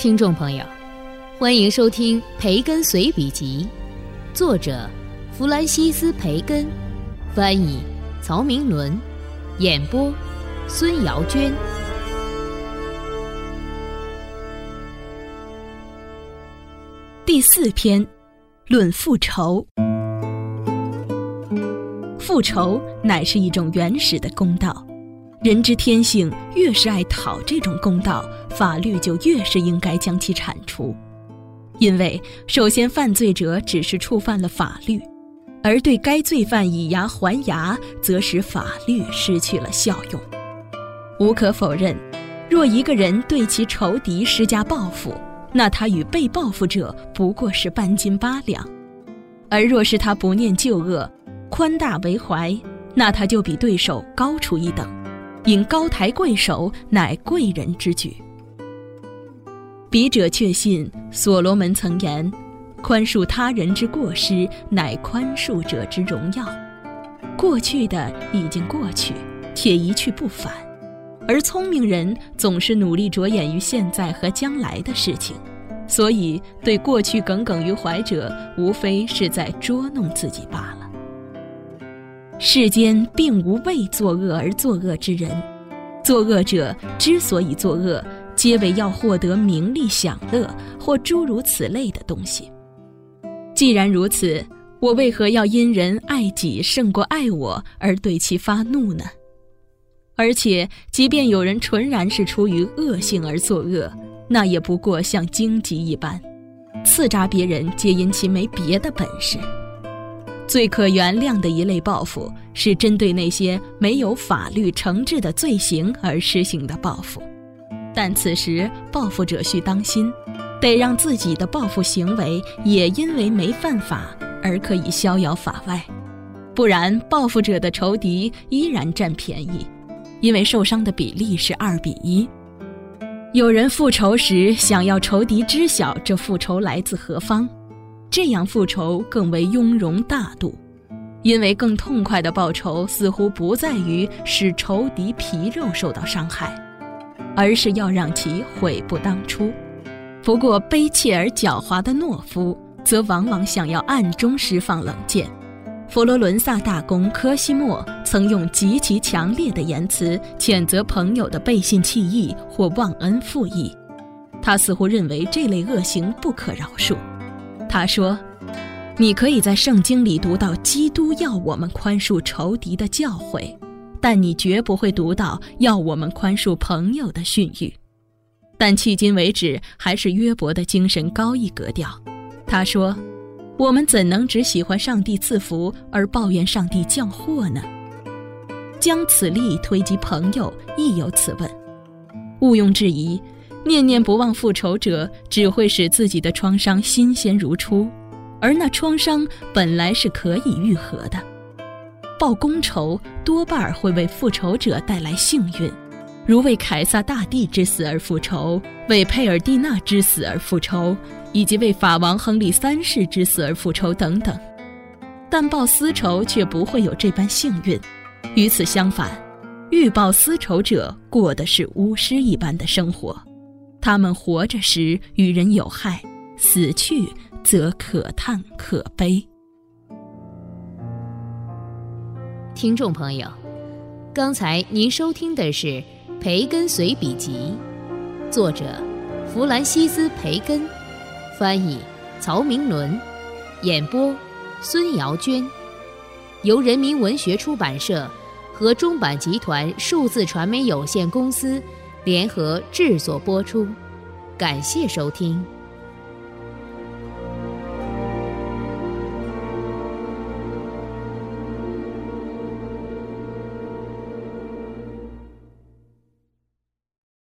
听众朋友，欢迎收听培根随笔集，作者弗兰西斯·培根，翻译曹明伦，演播孙瑶娟。 第4篇，论复仇。复仇乃是一种原始的公道，人之天性越是爱讨这种公道，法律就越是应该将其铲除。因为首先犯罪者只是触犯了法律，而对该罪犯以牙还牙，则使法律失去了效用。无可否认，若一个人对其仇敌施加报复，那他与被报复者不过是半斤八两；而若是他不念旧恶，宽大为怀，那他就比对手高出一等，因高抬贵手乃贵人之举。笔者确信所罗门曾言，宽恕他人之过失，乃宽恕者之荣耀。过去的已经过去，且一去不返，而聪明人总是努力着眼于现在和将来的事情，所以对过去耿耿于怀者，无非是在捉弄自己罢了。世间并无为作恶而作恶之人，作恶者之所以作恶，皆为要获得名利享乐或诸如此类的东西。既然如此，我为何要因人爱己胜过爱我而对其发怒呢？而且即便有人纯然是出于恶性而作恶，那也不过像荆棘一般，刺扎别人皆因其没别的本事。最可原谅的一类报复，是针对那些没有法律惩治的罪行而施行的报复。但此时报复者需当心，得让自己的报复行为也因为没犯法而可以逍遥法外，不然报复者的仇敌依然占便宜，因为受伤的比例是2:1。有人复仇时想要仇敌知晓这复仇来自何方，这样复仇更为雍容大度，因为更痛快的报仇似乎不在于使仇敌皮肉受到伤害，而是要让其悔不当初。不过悲切而狡猾的懦夫则往往想要暗中释放冷箭。佛罗伦萨大公科西莫曾用极其强烈的言辞谴责朋友的背信弃义或忘恩负义，他似乎认为这类恶行不可饶恕。他说，你可以在圣经里读到基督要我们宽恕仇敌的教诲，但你绝不会读到要我们宽恕朋友的训谕。但迄今为止，还是约伯的精神高一格调。他说，我们怎能只喜欢上帝赐福而抱怨上帝降祸呢？将此例推及朋友，亦有此问。毋庸置疑，念念不忘复仇者只会使自己的创伤新鲜如初，而那创伤本来是可以愈合的。报公仇多半会为复仇者带来幸运，如为凯撒大帝之死而复仇，为佩尔蒂娜之死而复仇，以及为法王亨利3世之死而复仇等等。但报私仇却不会有这般幸运，与此相反，欲报私仇者过的是巫师一般的生活，他们活着时与人有害，死去则可叹可悲。 听众朋友，刚才您收听的是《培根随笔集》，作者弗兰西斯·培根，翻译曹明伦，演播孙瑶娟，由人民文学出版社和中版集团数字传媒有限公司联合制作播出，感谢收听。